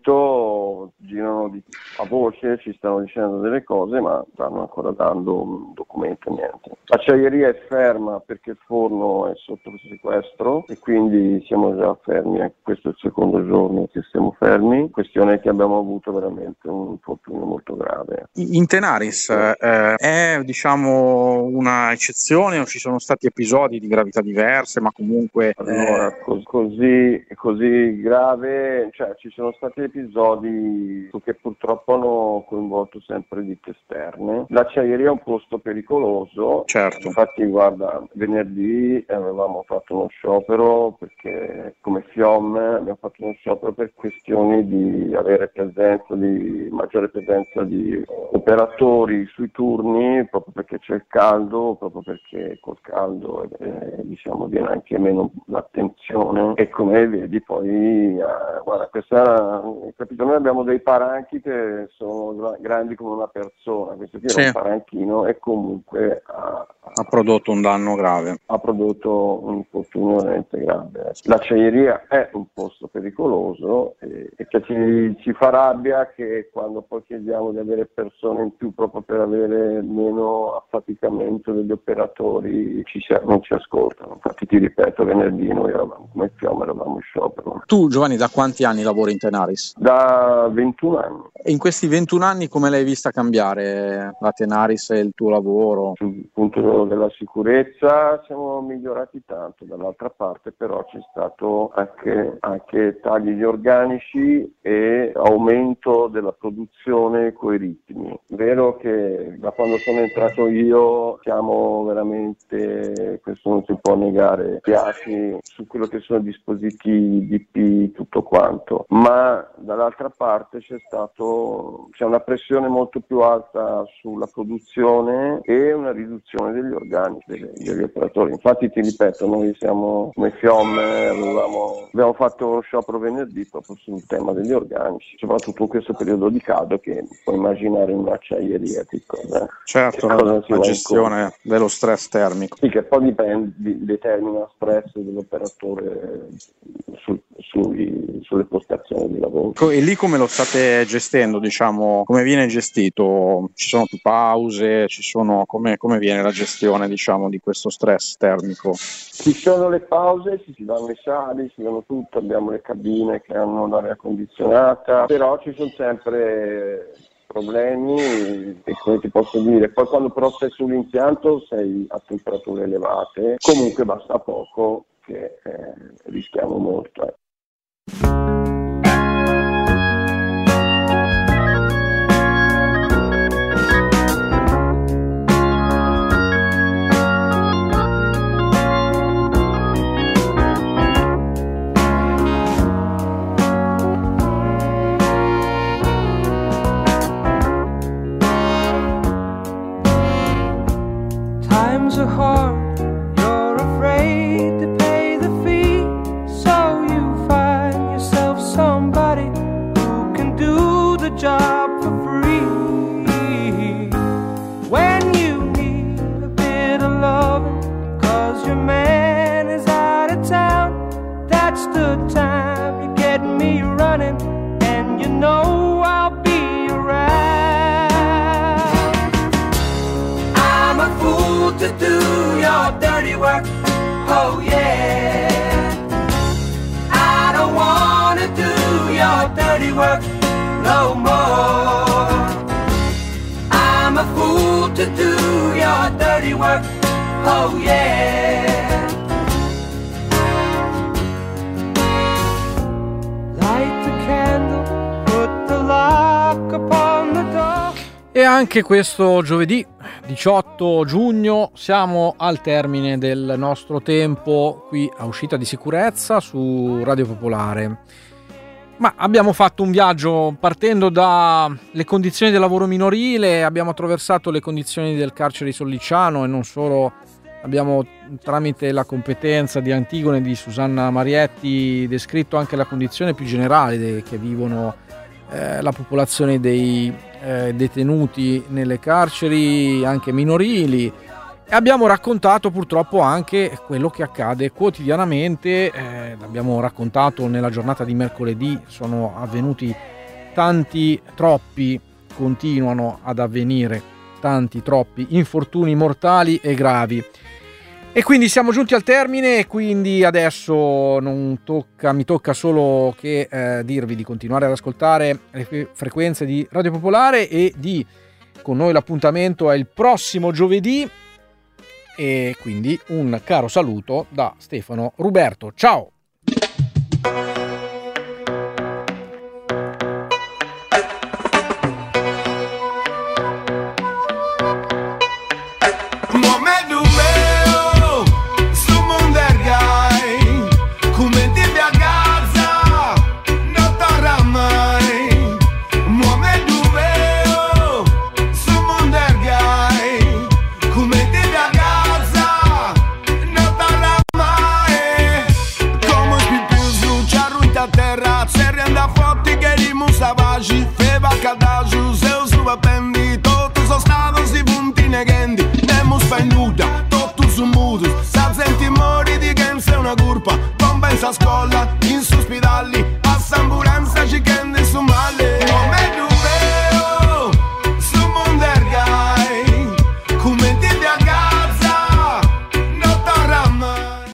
momento girano di, a voce, ci stanno dicendo delle cose, ma stanno ancora dando un documento, niente. L'acciaieria è ferma perché il forno è sotto sequestro e quindi siamo già fermi, eh. Questo è il secondo giorno che siamo fermi, questione è che abbiamo avuto veramente un infortunio molto grave. In Tenaris eh, è diciamo una eccezione o ci sono stati episodi di gravità diverse, ma comunque... Allora, eh... cos- così, così grave, cioè ci sono stati episodi che purtroppo hanno coinvolto sempre ditte esterne. L'acciaieria è un posto pericoloso, certo. Infatti guarda, venerdì avevamo fatto uno sciopero perché come F I O M abbiamo fatto uno sciopero per questioni di avere presenza, di maggiore presenza di operatori sui turni, proprio perché c'è il caldo, proprio perché col caldo eh, diciamo viene anche meno l'attenzione e come vedi poi eh, guarda, questa, capito, noi abbiamo dei paranchi che sono grandi come una persona, questo qui era Sì. un paranchino e comunque ha, ha prodotto un danno grave, ha prodotto un infortunio veramente grave. L'acciaieria è un posto pericoloso e, e che ci, ci fa rabbia che quando poi chiediamo di avere persone in più proprio per avere meno affaticamento degli operatori ci, non ci ascoltano. Infatti ti ripeto, venerdì noi eravamo come F I O M, eravamo in sciopero. Tu Giovanni da quanti anni lavori in Tenaris? Da ventuno anni. E in questi ventuno anni come l'hai vista cambiare la Tenaris e il tuo lavoro? Sul punto della sicurezza siamo migliorati tanto, dall'altra parte però c'è stato anche, anche tagli di organici e aumento della produzione coi ritmi. Vero che da quando sono entrato io siamo veramente, questo non si può negare, piatti su quello che sono dispositivi D P, tutto quanto, ma dall'altra parte c'è stato c'è una pressione molto più alta sulla produzione e una riduzione degli organici degli, degli operatori. Infatti ti ripeto, noi siamo come F I O M, avevamo, abbiamo fatto lo sciopero venerdì proprio sul tema degli organici, soprattutto in questo periodo di caldo che puoi immaginare in un'acciaieria che cosa, certo, che cosa la gestione dello stress termico. Sì, che poi dipende, determina stress dell'operatore su, sui, sulle postazioni di lavoro. E lì come lo state gestendo, diciamo, come viene gestito? Ci sono più pause, ci sono, come, come viene la gestione, diciamo, di questo stress termico? Ci sono le pause, ci si danno le sali, ci danno tutto, abbiamo le cabine che hanno l'aria condizionata, però ci sono sempre problemi e come ti posso dire, poi quando però sei sull'impianto sei a temperature elevate, comunque basta poco che eh, rischiamo molto. Eh. Times are hard, you're afraid to pay the fee, so you find yourself somebody who can do the job for free. When you need a bit of loving, cause your man is out of town, that's the time you get me running, and you know I'll be around. I'm a fool to do your dirty work, oh yeah. I don't wanna do your dirty work no more. I'm a fool to do your dirty work, oh yeah. Light the candle, put the lock upon the door. E anche questo giovedì diciotto giugno siamo al termine del nostro tempo qui a Uscita di Sicurezza su Radio Popolare. Ma abbiamo fatto un viaggio partendo dalle condizioni del lavoro minorile, abbiamo attraversato le condizioni del carcere di Sollicciano e non solo, abbiamo tramite la competenza di Antigone e di Susanna Marietti descritto anche la condizione più generale de- che vivono eh, la popolazione dei eh, detenuti nelle carceri anche minorili. E abbiamo raccontato purtroppo anche quello che accade quotidianamente, eh, l'abbiamo raccontato nella giornata di mercoledì, sono avvenuti tanti, troppi, continuano ad avvenire tanti, troppi infortuni mortali e gravi. E quindi siamo giunti al termine, quindi adesso non tocca, mi tocca solo che eh, dirvi di continuare ad ascoltare le frequenze di Radio Popolare e di con noi l'appuntamento è il prossimo giovedì. E quindi un caro saluto da Stefano Ruberto. Ciao! Feva cadaju, seus nu apendi, totus os estados e vunti negendi, nemus penduta, totus mudos, sabsenti mori di games è una curpa, compensa a scuola, in sospedali, assambulanza ci kende su mare.